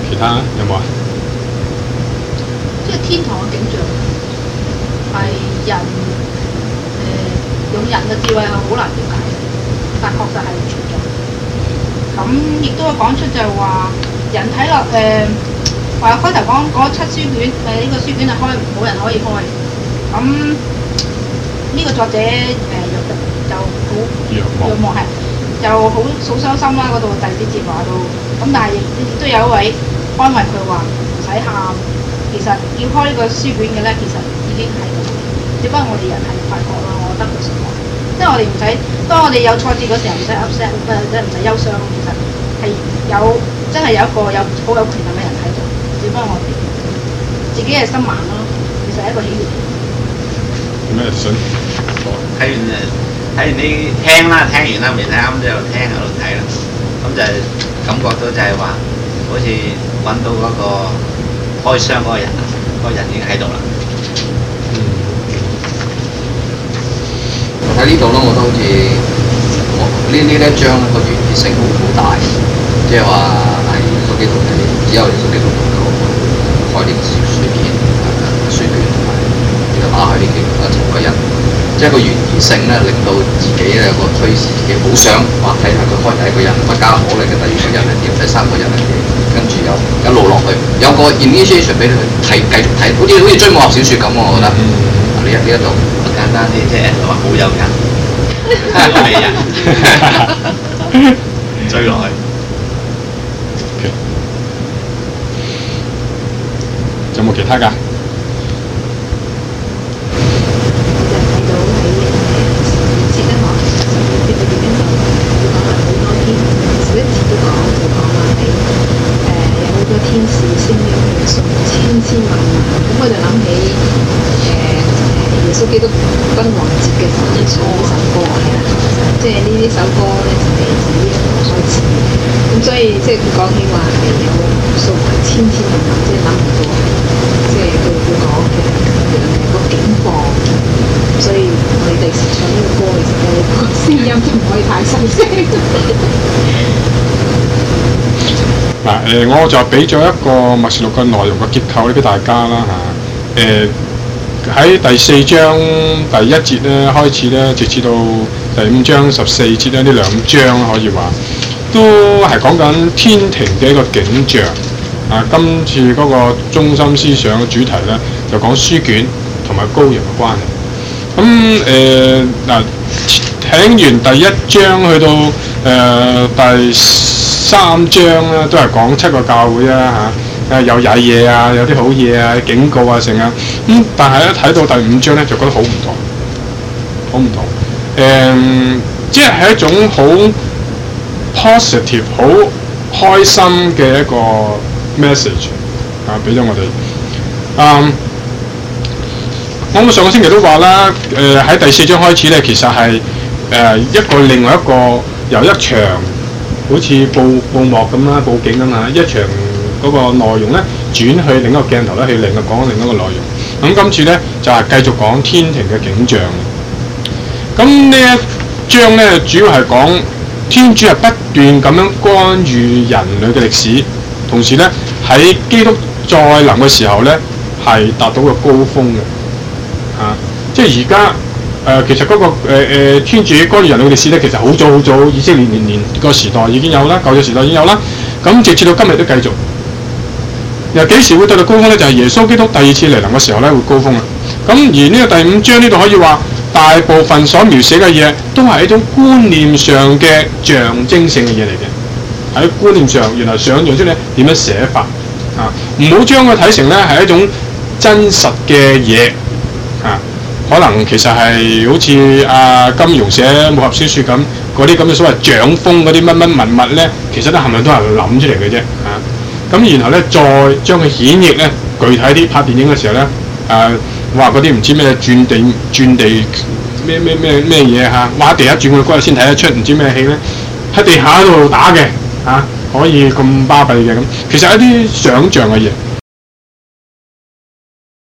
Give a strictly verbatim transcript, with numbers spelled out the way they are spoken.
其他有冇啊？ 即係天堂嘅景象係人誒、呃、用人嘅智慧係好難了解嘅，但確實係存在。咁亦都有講出就係話人睇落誒話開頭講嗰七書卷誒呢、這個書卷係開冇人可以開。咁呢個作者誒就就好若望係就好好傷心啦，嗰度第四節話到。咁但係亦都有一位安慰佢話唔使喊，其實要開呢個書卷嘅咧，其實已經喺度，只不過我哋人係發覺啦，我覺得佢實話，即係我哋唔使，當我哋有挫折嗰時候唔使 upset，唔使唔使憂傷，其實係有真係有一個有好有權能嘅人喺度，只不過我哋自己係心盲咯，其實係一個喜悅。 有咩想？ 睇完誒睇完啲聽啦，聽完啦未睇啱就聽喺度睇啦，咁就感覺到就係話，好似揾到嗰個開箱嗰個人啊，嗰個人已經喺度啦。 我睇呢度咯，我覺得好似我呢呢一章咧個懸疑性好好大，即係話係耶穌基督係只有耶穌基督能夠開呢個書卷誒書卷同埋然後打開呢幾個陳個人。即係個懸疑性咧，令到自己咧有個推使自己好想話睇下佢開第一個人乜家伙嚟嘅，第二個人係點，第三個人係點，跟住又一路落去，有個 initiation 俾你去睇，繼續睇，好似好似追武俠小説咁我覺得。呢一呢一度簡單啲，即係話好有人，美人追落去。 有冇其他㗎？ 天使聲音嘅數千千萬萬，咁我就諗起誒誒耶穌基督君王節嘅時候唱呢首歌係啦，即係呢呢首歌咧就係自呢一個開始，咁所以即係佢講起話係有數千千萬萬，即係諗唔到，即係佢佢講嘅誒個景況，所以我哋第時唱呢個歌嘅時候，個聲音都唔可以太細聲。 嗱誒，我就俾咗一個默示錄嘅內容嘅結構咧俾大家啦嚇。誒、喺第四章第一節咧開始咧，直至到第五章十四節咧，呢兩章可以話都係講緊天庭嘅一個景象。啊，今次嗰個中心思想嘅主題咧，就講書卷同埋羔羊嘅關係。咁誒嗱，聽完第一章去到誒、呃、第三章咧，都係講七個教會啊嚇，誒有曳嘢啊，有啲好嘢啊，警告啊成啊。咁、嗯、但係一睇到第五章咧，就覺得好唔同，好唔同。誒、呃，即係係一種好 positive、好開心嘅一個 message 啊，俾咗我哋。嗯。我哋上個星期都話啦，誒、呃、喺第四章開始咧，其實係誒、呃、一個另外一個由一場好似報報幕咁啦，報警咁啊，一場嗰個內容咧轉去另一個鏡頭咧，去另一個講另一個內容。咁、嗯、今次咧就係、是、繼續講天庭嘅景象。咁呢一章咧主要係講天主係不斷咁樣干預人類嘅歷史，同時咧喺基督再臨嘅時候咧係達到個高峰嘅。啊！即係而家誒，其實嗰、那個誒、呃、天主干預人類嘅歷史咧，其實好早好早，以色列年年個時代已經有啦，舊嘅時代已經有啦。咁直至到今日都繼續。又幾時會到到高峰咧？就係、是、耶穌基督第二次嚟臨嘅時候咧，會高峰啦。咁而呢個第五章呢度可以話，大部分所描寫嘅嘢都係一種觀念上嘅象徵性嘅嘢嚟嘅。喺觀念上，原來想像出嚟點樣寫法啊？唔好將佢睇成咧係一種真實嘅嘢。啊，可能其實係好似阿金庸寫武俠小説咁，嗰啲咁嘅所謂掌風嗰啲乜乜文物咧，其實都係咪都係諗出嚟嘅啫？啊，咁然後咧再將佢演繹咧具體啲，拍電影嘅時候咧，誒話嗰啲唔知咩轉地轉地咩咩咩咩嘢嚇，挖地下轉過嗰日先睇得出唔知咩戲咧，喺地下度打嘅嚇、啊，可以咁巴閉嘅咁，其實一啲想像嘅嘢。